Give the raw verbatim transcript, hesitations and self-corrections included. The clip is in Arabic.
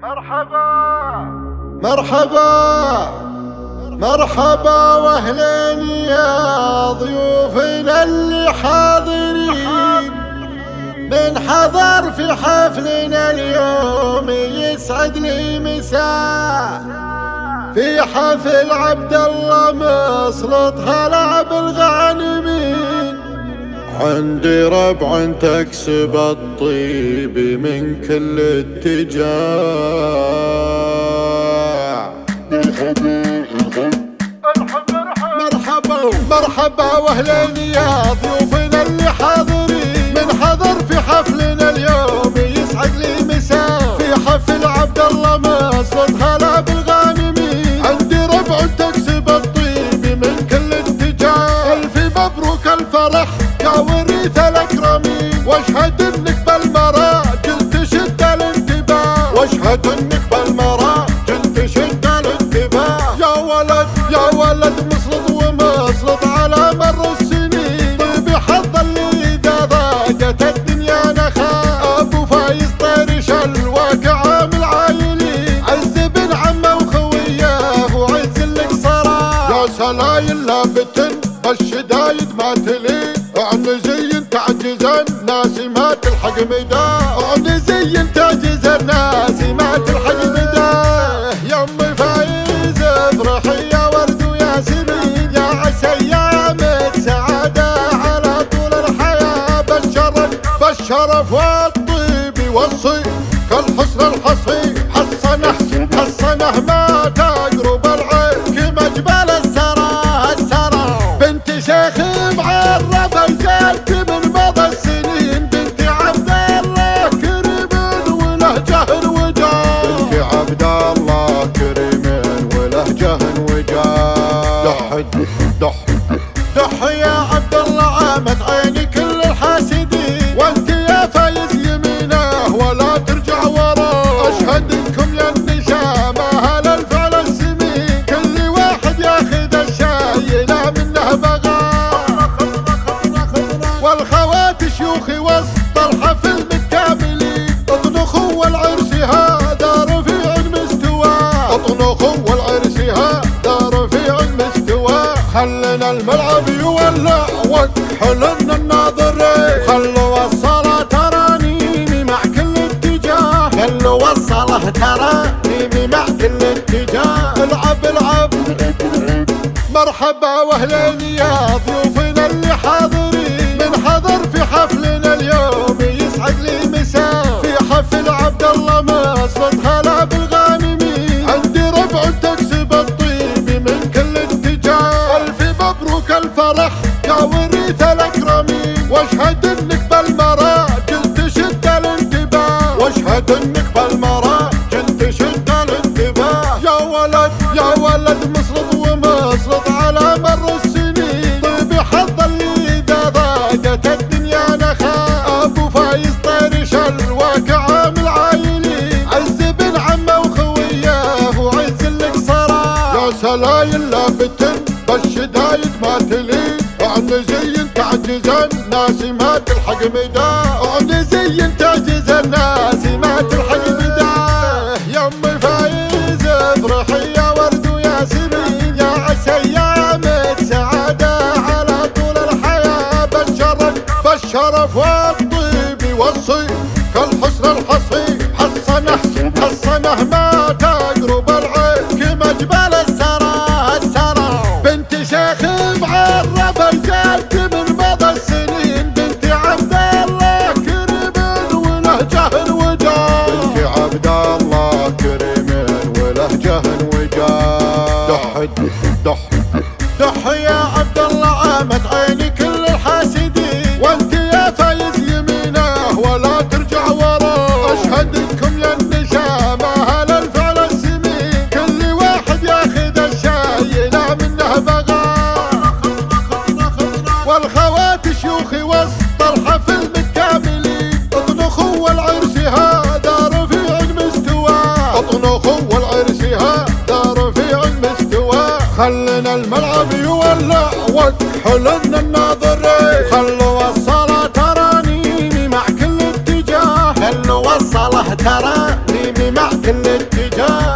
مرحبا مرحبا مرحبا واهلين يا ضيوفنا اللي حاضرين. من حضر في حفلنا اليوم يسعد لي مساء في حفل عبد الله مسلط هلعب الغانمين. عندي ربع تكسب الطيب من كل اتجاه. مرحبا مرحبا واهلين يا ضيوفنا اللي حاضرين. من حضر في حفلنا اليوم يسعد لي مساء في حفل عبد الله مسلط هلعب الغانمين. عندي ربع تكسب الطيب من كل اتجاه. الف مبروك الفرح يا وريث الاكرمين، واشهد انك بالمراجل تشد الانتباه. واشهد انك بالمراجل تشد الانتباه. يا ولد يا ولد مسلط ومسلط على مر السنين. طيب حظ اللي اذا ضاقت الدنيا نخاء. ابو فايز طيرش الواقع من العايلين. عز بن عمه وخوياه وعز القصراء. يا سلايل لابتن الشدايد ما تلين. اعني زين تعجز الناس ما تلحق مداه. اعني زين تعجز الناس ما تلحق مداه. يا امي فايز افرحي يا ورد وياسمين. يا عسى ايامك سعاده على طول الحياه. بالشرف بالشرف والطيب والصيف كالحسن الحصين. حصنه حصنه ما تقرب العين كما جبال السرى السرى. بنت شيخ معرب الجد من مضى السنين. بنت عبد الله كريم وله جهل وجاه. بنت عبد الله كريم وله جهل وجاه. دح دح دح يا عبد الله عامت عيني كل الحاسدين. وانت يا فايز يمينه ولا ترجع وراه. اشهد انكم يا النشامه اهل الفعل السمين. كل واحد ياخذ الشاي لا منه بغاه. والخوات شيوخي وسط الحفل متكاملين. اطنخوا والعرس هذا رفيع مستوى. اطنخوا والعرس هذا رفيع مستوى. خلنا الملعب يولع وكحلنا الناظرين. خلوا الصلاة ترانيمي مع كل اتجاه. خلوا الصلاة ترانيمي مع كل اتجاه. العب العب مرحبا واهلين يا ضيوفنا اللي حاضرين. من حضر في حفلنا اليوم يسعد لي مساء في حفل عبد الله مسلط هلعب الغانمين. عندي ربع تكسب الطيب من كل اتجاه. الف مبروك الفرح يا وريث الاكرمين. واشهد انك بالمراجل تشد الانتباه. واشهد انك بالمراجل تشد الانتباه. يا ولد يا ولد مسلط ومسلط على مر السنين. طيب حظ اللي اذا ضاقت الدنيا نخاء. ابو فايز طيرش الواقع من العايلين. عز بن عمه وخوياه وعز القصراء. يا سلايل لابتن بالشدايد ما تلين. اعني زين تعجز الناس ما تلحق مداه. اعني زين تعجز الناس ما تلحق مداه. يا امي فايز افرحي يا ورد وياسمين. يا عسى ايامك سعاده على طول الحياه. بالشرف بالشرف والطيب والصيف كالحسن الحصين. حصنه حصنه ما تقرب العين كما جبال السرى السرى. بنت شيخ معرب الجد من مضى السنين. بنت عبد الله كريم وله جهل وجاه. بنت عبد الله كريم وله جهل وجاه. دح دح دح يا عبد الله عامت عيني كل الحاسدين. وانت يا فايز يمينه ولا ترجع وراه. اشهد انكم يا النشامه اهل الفعل السمين. كل واحد ياخذ الشاي لا منه بغاه. والخوات شيوخي وسط الحفل متكاملين. اطنخوا والعرس هذا رفيع مستوى. اطنخوا والعرس هذا رفيع مستوى. خلنا الملعب يولع وكحلنا الناظرين. خلوا الصلاة ترانيمي مع كل اتجاه. خلوا الصلاة تراني مع كل اتجاه